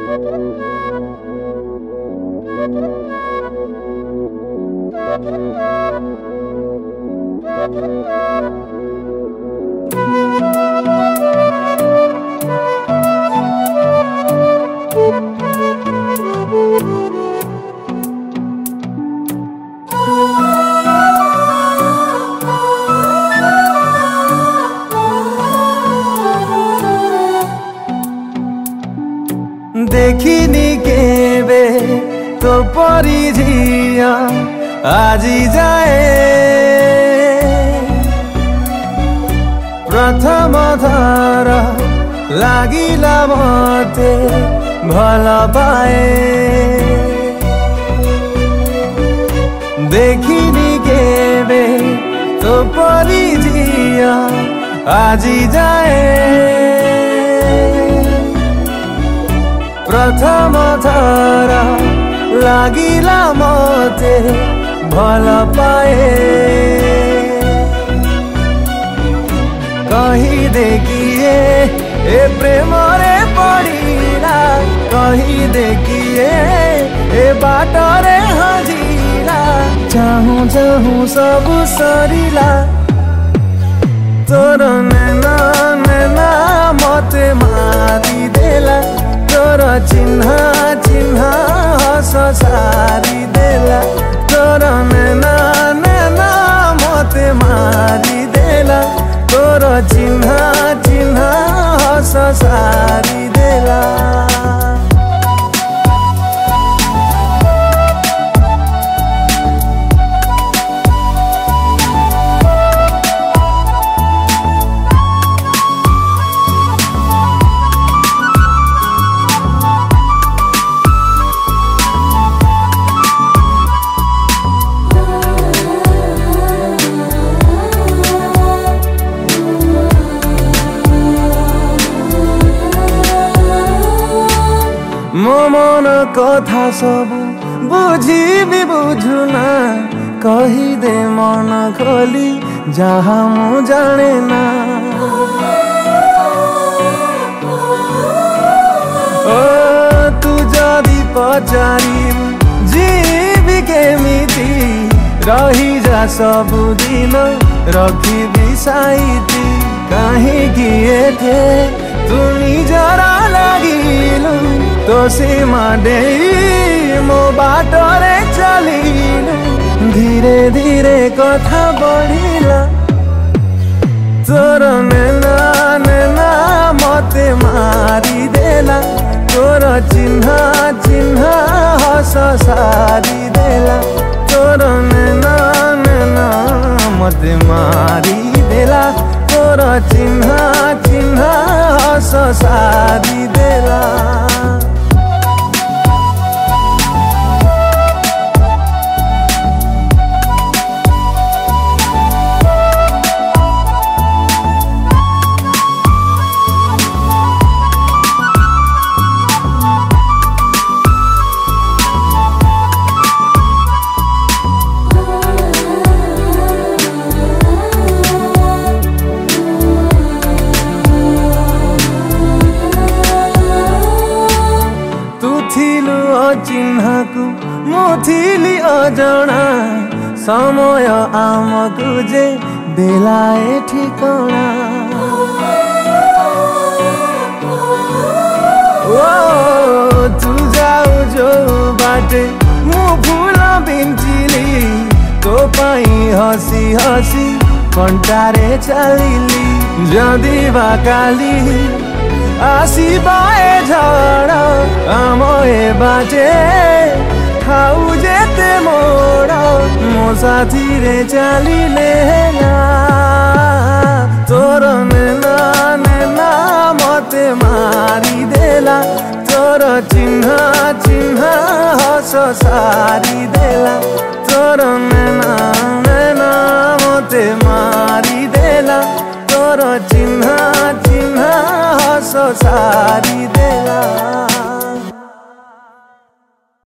देखिनी केबे तो परी झिया आजी जाए प्रथम थर लागिला मते भल पाए देखिनी केबे तो परी झिया आजी जाए प्रथम थर लागिला मते भल पाए कही देखिए ए प्रेम रे पड़ीला कही देखिए ए बाटरे हजिला चाहूं चाहूं सब सरिला तोर नैना नैना मते मारी देला तोर चिन्ह चिन्ह हस सारी देला तोर नैना नैना मते मारी देला तोर चिन्ह चिन्ह हस सारी देला मो मन कथा सब बुझी भी बुझुना कही दे मन खोली जहाँ मु जाने ना ओ तू जदि पचारी जीवी केमिति रही जा सब दिन रखी साइती कहीं किए थे तुमी जरा लगिलु तो सीमा दे मो बाटरे चलिलु धीरे धीरे कथा बढ़िला तोर नैना नैना मते मारी देला तोर चिन्ह चिन्ह हस सारी देला तोर नैना नैना मते मारी देला तोर चिन्ह चिन्ह हस सारी देला चिन्हकु मुथिली अजणा समय आमकु जे बेलाए ठिकणा ओ तू जाऊ जो बाटे मु फूल बिंचिली तो पाई हसी हसी कंटारे चलिली जदि बा काली आसीबाए झड़ आम ए बाटे खाऊ जेते मोड़ मो साथी रे चलिले ना तोर नैना नैना मते मारी देला तोर चिन्ह चिन्ह हस सारी देला तोर